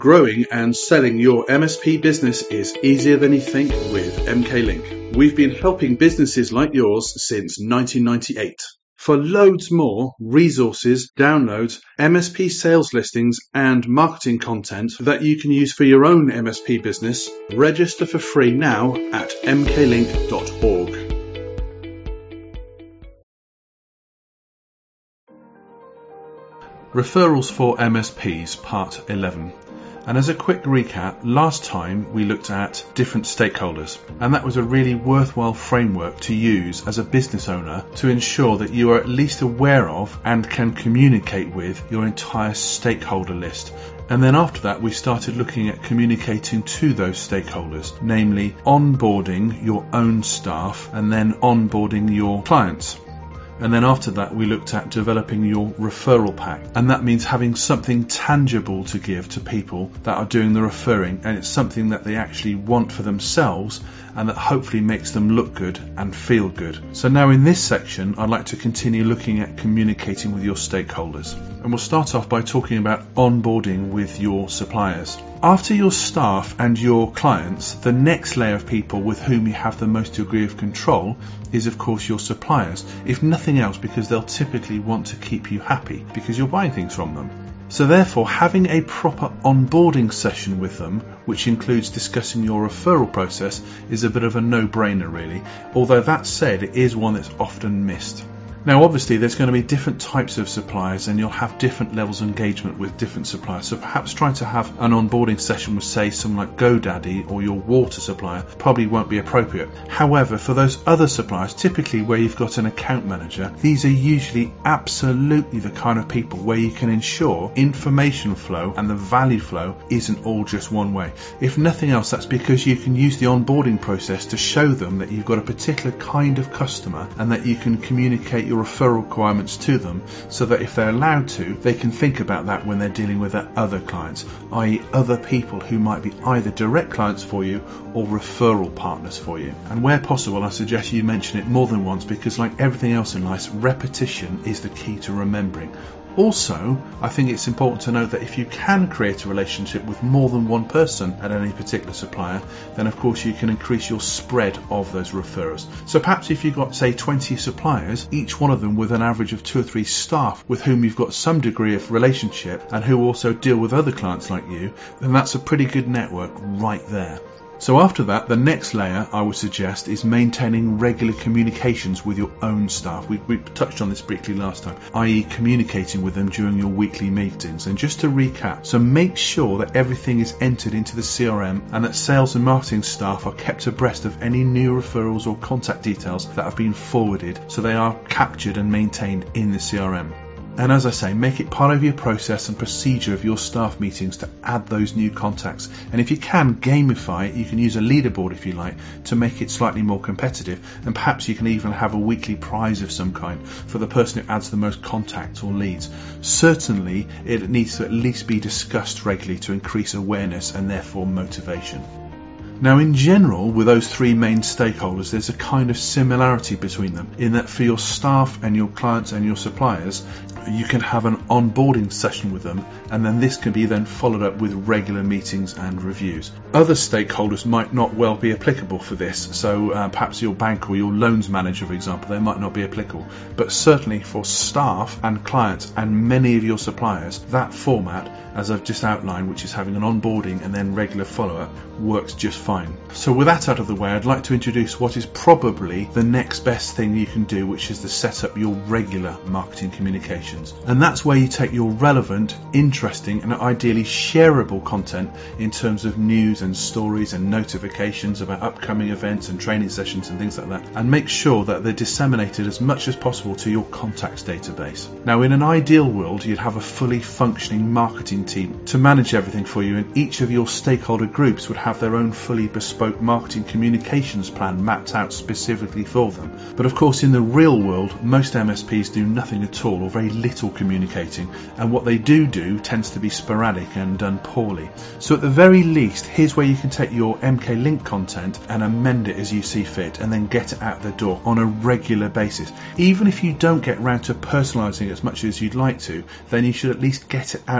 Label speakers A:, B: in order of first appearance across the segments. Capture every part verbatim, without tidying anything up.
A: Growing and selling your M S P business is easier than you think with M K Link. We've been helping businesses like yours since nineteen ninety-eight. For loads more resources, downloads, M S P sales listings and marketing content that you can use for your own M S P business, register for free now at m k link dot org. Referrals for M S Ps, Part eleven. And as a quick recap, last time we looked at different stakeholders, and that was a really worthwhile framework to use as a business owner to ensure that you are at least aware of and can communicate with your entire stakeholder list. And then after that, we started looking at communicating to those stakeholders, namely onboarding your own staff and then onboarding your clients. And then after that, we looked at developing your referral pack. And that means having something tangible to give to people that are doing the referring. And it's something that they actually want for themselves and that hopefully makes them look good and feel good. So now in this section, I'd like to continue looking at communicating with your stakeholders. And we'll start off by talking about onboarding with your suppliers. After your staff and your clients, the next layer of people with whom you have the most degree of control is of course your suppliers, if nothing else because they'll typically want to keep you happy because you're buying things from them. So therefore, having a proper onboarding session with them, which includes discussing your referral process, is a bit of a no-brainer really, although that said, it is one that's often missed. Now obviously there's going to be different types of suppliers and you'll have different levels of engagement with different suppliers, so perhaps trying to have an onboarding session with say someone like GoDaddy or your water supplier probably won't be appropriate. However, for those other suppliers, typically where you've got an account manager, these are usually absolutely the kind of people where you can ensure information flow and the value flow isn't all just one way. If nothing else, that's because you can use the onboarding process to show them that you've got a particular kind of customer and that you can communicate your referral requirements to them so that if they're allowed to, they can think about that when they're dealing with their other clients, that is other people who might be either direct clients for you or referral partners for you. And where possible, I suggest you mention it more than once because like everything else in life, repetition is the key to remembering. Also, I think it's important to note that if you can create a relationship with more than one person at any particular supplier, then of course you can increase your spread of those referrals. So perhaps if you've got say twenty suppliers, each one of them with an average of two or three staff with whom you've got some degree of relationship and who also deal with other clients like you, then that's a pretty good network right there. So after that, the next layer I would suggest is maintaining regular communications with your own staff. We, we touched on this briefly last time, that is communicating with them during your weekly meetings. And just to recap, so make sure that everything is entered into the C R M and that sales and marketing staff are kept abreast of any new referrals or contact details that have been forwarded so they are captured and maintained in the C R M. And as I say, make it part of your process and procedure of your staff meetings to add those new contacts. And if you can gamify it, you can use a leaderboard if you like to make it slightly more competitive. And perhaps you can even have a weekly prize of some kind for the person who adds the most contacts or leads. Certainly, it needs to at least be discussed regularly to increase awareness and therefore motivation. Now in general, with those three main stakeholders, there's a kind of similarity between them in that for your staff and your clients and your suppliers, you can have an onboarding session with them and then this can be then followed up with regular meetings and reviews. Other stakeholders might not well be applicable for this, so uh, perhaps your bank or your loans manager, for example, they might not be applicable, but certainly for staff and clients and many of your suppliers, that format, as I've just outlined, which is having an onboarding and then regular follow-up, works just fine. So with that out of the way, I'd like to introduce what is probably the next best thing you can do, which is to set up your regular marketing communications. And that's where you take your relevant, interesting and ideally shareable content in terms of news and stories and notifications about upcoming events and training sessions and things like that, and make sure that they're disseminated as much as possible to your contacts database. Now in an ideal world, you'd have a fully functioning marketing team to manage everything for you, and each of your stakeholder groups would have their own fully bespoke marketing communications plan mapped out specifically for them. But of course in the real world, most M S Ps do nothing at all or very little communicating, and what they do do tends to be sporadic and done poorly. So at the very least, here's where you can take your M K Link content and amend it as you see fit and then get it out the door on a regular basis. Even if you don't get round to personalising it as much as you'd like to, then you should at least get it out the door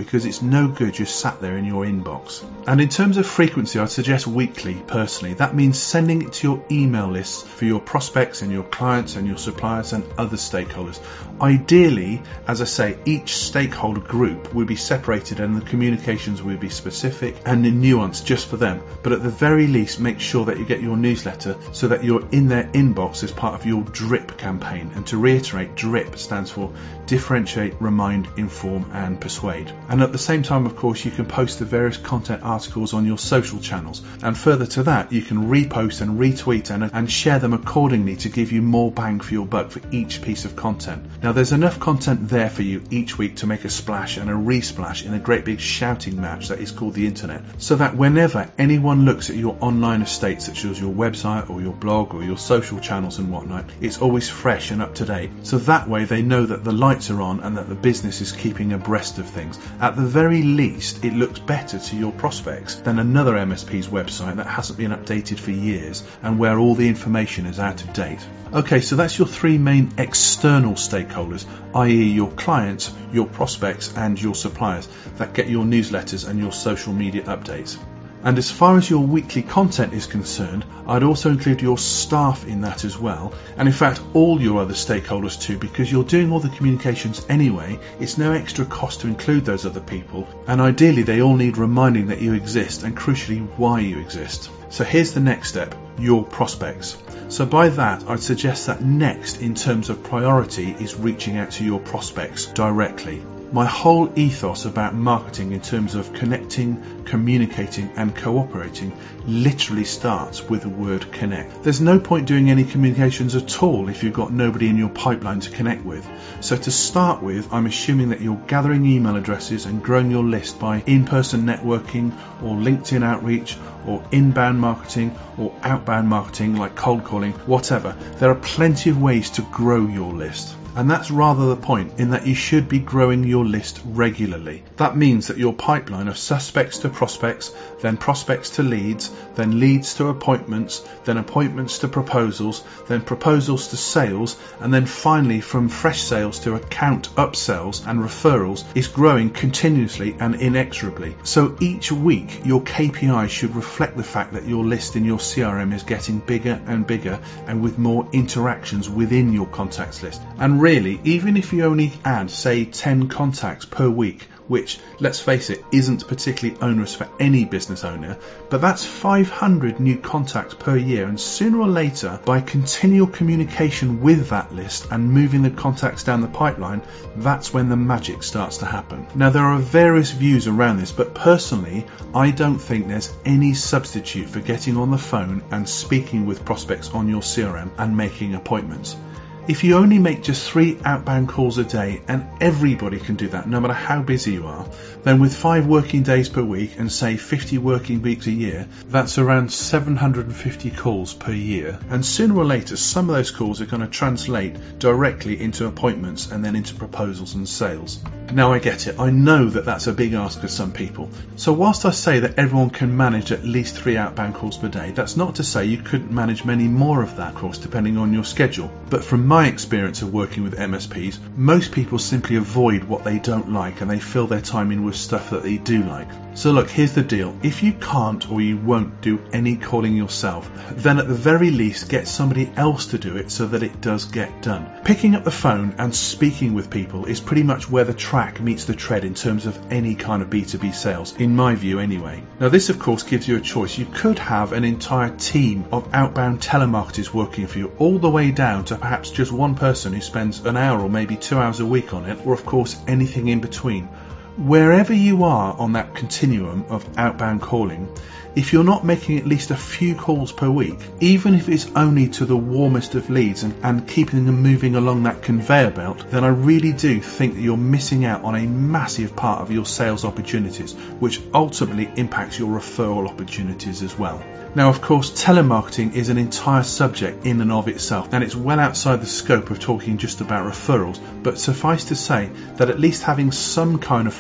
A: because it's no good just sat there in your inbox. And in terms of frequency, I'd suggest weekly personally. That means sending it to your email lists for your prospects and your clients and your suppliers and other stakeholders. Ideally, as I say, each stakeholder group will be separated and the communications will be specific and nuanced just for them. But at the very least, make sure that you get your newsletter so that you're in their inbox as part of your DRIP campaign. And to reiterate, DRIP stands for Differentiate, Remind, Inform and Persuade. And at the same time, of course, you can post the various content articles on your social channels. And further to that, you can repost and retweet and, and share them accordingly to give you more bang for your buck for each piece of content. Now, there's enough content there for you each week to make a splash and a re-splash in a great big shouting match that is called the internet, so that whenever anyone looks at your online estate, such as your website or your blog or your social channels and whatnot, it's always fresh and up to date. So that way they know that the lights are on and that the business is keeping abreast of things. At the very least, it looks better to your prospects than another M S P's website that hasn't been updated for years and where all the information is out of date. Okay, so that's your three main external stakeholders, that is your clients, your prospects and your suppliers that get your newsletters and your social media updates. And as far as your weekly content is concerned, I'd also include your staff in that as well. And in fact, all your other stakeholders too, because you're doing all the communications anyway. It's no extra cost to include those other people. And ideally, they all need reminding that you exist and crucially why you exist. So here's the next step, your prospects. So by that, I'd suggest that next in terms of priority is reaching out to your prospects directly. My whole ethos about marketing in terms of connecting, communicating and cooperating literally starts with the word connect. There's no point doing any communications at all if you've got nobody in your pipeline to connect with. So to start with, I'm assuming that you're gathering email addresses and growing your list by in-person networking or LinkedIn outreach or inbound marketing or outbound marketing like cold calling, whatever. There are plenty of ways to grow your list. And that's rather the point, in that you should be growing your list regularly. That means that your pipeline of suspects to prospects, then prospects to leads, then leads to appointments, then appointments to proposals, then proposals to sales, and then finally from fresh sales to account upsells and referrals is growing continuously and inexorably. So each week your K P I should reflect the fact that your list in your C R M is getting bigger and bigger and with more interactions within your contacts list. And really, even if you only add, say, ten contacts per week, which, let's face it, isn't particularly onerous for any business owner, but that's five hundred new contacts per year, and sooner or later, by continual communication with that list and moving the contacts down the pipeline, that's when the magic starts to happen. Now, there are various views around this, but personally, I don't think there's any substitute for getting on the phone and speaking with prospects on your C R M and making appointments. If you only make just three outbound calls a day, and everybody can do that no matter how busy you are, then with five working days per week and say fifty working weeks a year, that's around seven hundred fifty calls per year. And sooner or later, some of those calls are going to translate directly into appointments and then into proposals and sales. Now I get it, I know that that's a big ask for some people. So whilst I say that everyone can manage at least three outbound calls per day, that's not to say you couldn't manage many more of that, of course, depending on your schedule. But from my experience of working with M S Ps, most people simply avoid what they don't like and they fill their time in with stuff that they do like. So look, here's the deal. If you can't or you won't do any calling yourself, then at the very least get somebody else to do it so that it does get done. Picking up the phone and speaking with people is pretty much where the track meets the tread in terms of any kind of B two B sales, in my view anyway. Now this of course gives you a choice. You could have an entire team of outbound telemarketers working for you, all the way down to perhaps just one person who spends an hour or maybe two hours a week on it, or of course anything in between. Wherever you are on that continuum of outbound calling, if you're not making at least a few calls per week, even if it's only to the warmest of leads and, and keeping them moving along that conveyor belt, then I really do think that you're missing out on a massive part of your sales opportunities, which ultimately impacts your referral opportunities as well. Now, of course, telemarketing is an entire subject in and of itself, and it's well outside the scope of talking just about referrals, but suffice to say that at least having some kind of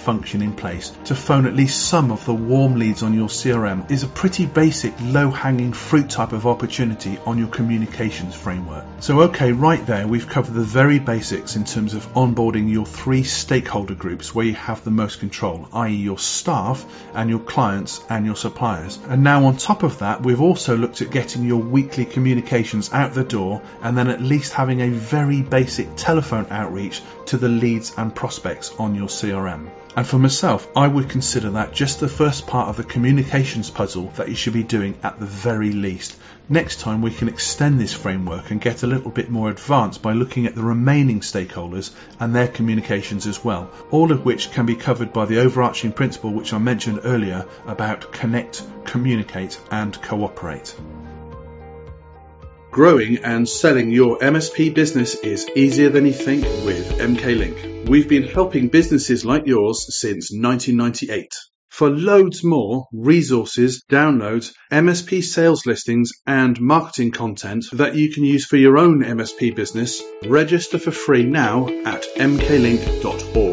A: function in place to phone at least some of the warm leads on your C R M is a pretty basic low-hanging fruit type of opportunity on your communications framework. So okay, right there we've covered the very basics in terms of onboarding your three stakeholder groups where you have the most control, that is your staff and your clients and your suppliers. And now on top of that, we've also looked at getting your weekly communications out the door and then at least having a very basic telephone outreach to the leads and prospects on your C R M. And for myself, I would consider that just the first part of the communications puzzle that you should be doing at the very least. Next time we can extend this framework and get a little bit more advanced by looking at the remaining stakeholders and their communications as well, all of which can be covered by the overarching principle which I mentioned earlier about connect, communicate and cooperate. Growing and selling your M S P business is easier than you think with M K Link. We've been helping businesses like yours since nineteen ninety-eight. For loads more resources, downloads, M S P sales listings and marketing content that you can use for your own M S P business, register for free now at m k link dot org.